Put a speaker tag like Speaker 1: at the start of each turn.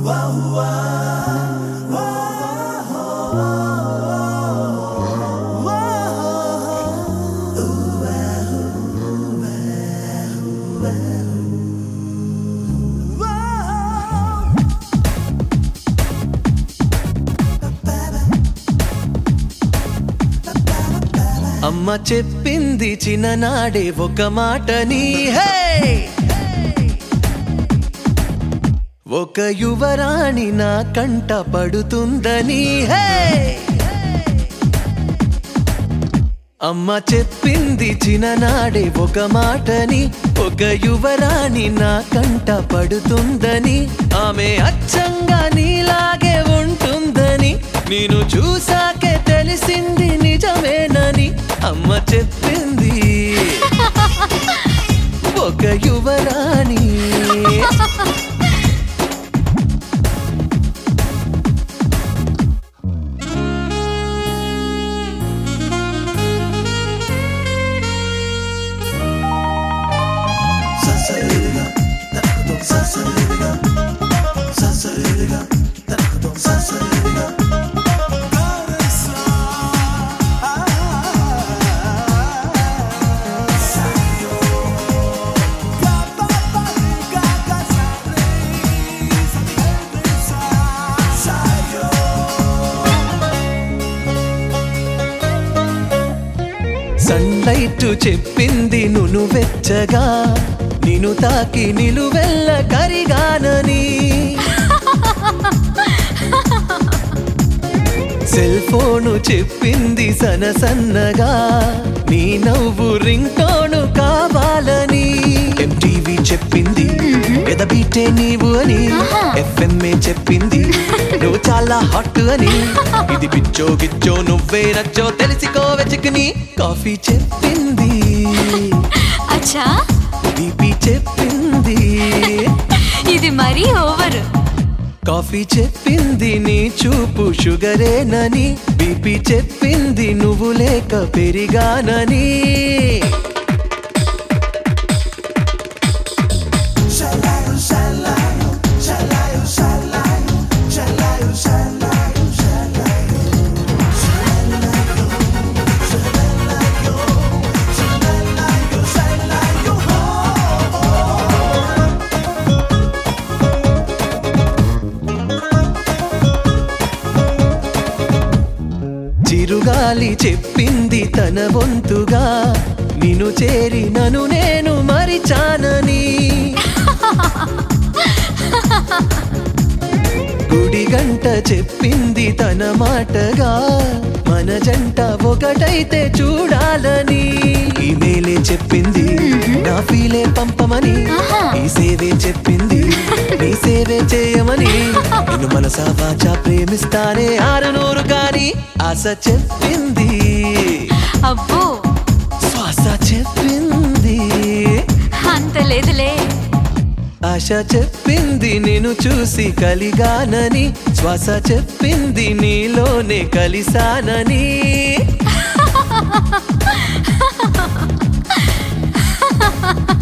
Speaker 1: అమ్మ చెప్పింది చిన్ననాడే ఒక మాటని, హే ఒక యువరాణి నా కంట పడుతుందని, హే అమ్మ చెప్పింది చిన్ననాడే ఒక మాటని, ఒక యువరాణి నా కంట పడుతుందని, ఆమె అచ్చంగా నీలాగే ఉంటుందని, నేను చూసాకే తెలిసింది నిజమేనని. అమ్మ చెప్పింది ఒక యువరాణి. సన్లైట్ చెప్పింది నును వెచ్చగా, నిన్ను తాకి నిలువెల్ల కరిగానని. సెల్ ఫోను చెప్పింది సనసన్నగా, నీ నవ్వు రింగ్ టోను కావాలని. ఎంటీవీ చెప్పింది ఎదబీటే నీవు అని, ఎఫ్ఎంఏ చెప్పింది నువ్వు చాలా హాట్ అని. ఇది పిచ్చో గిచ్చో నువ్వే నచ్చో తెలిసికో వెచుకుని. కాఫీ చెప్పింది,
Speaker 2: అచ్చా
Speaker 1: బీపీ చెప్పింది,
Speaker 2: ఇది మరీ ఓవర్.
Speaker 1: కాఫీ చెప్పింది నీ చూపు షుగరేనని, బీపీ చెప్పింది నువ్వు లేక పెరిగానని. చిరుగాలి చెప్పింది తన వంతుగా, నిన్ను చేరి నన్ను నేను మరిచానని. గుడి గంట చెప్పింది తన మాటగా, మన జంట ఒకటైతే చూడాలని. ఈమెయిలే చెప్పింది నా ఫీలే పంపమని, ఈ సేవే చెప్పింది నీ సేవే చేయమని. నిన్ను మనసా వాచా ప్రేమిస్తానే 600 కానీ. ఆశ చెప్పింది,
Speaker 2: అబ్బో
Speaker 1: శ్వాస చెప్పింది,
Speaker 2: అంత లేదులే.
Speaker 1: ఆశ చెప్పింది నేను చూసి కలిగానని, శ్వాస చెప్పింది నీలోనే కలిసానని.
Speaker 2: ha ha ha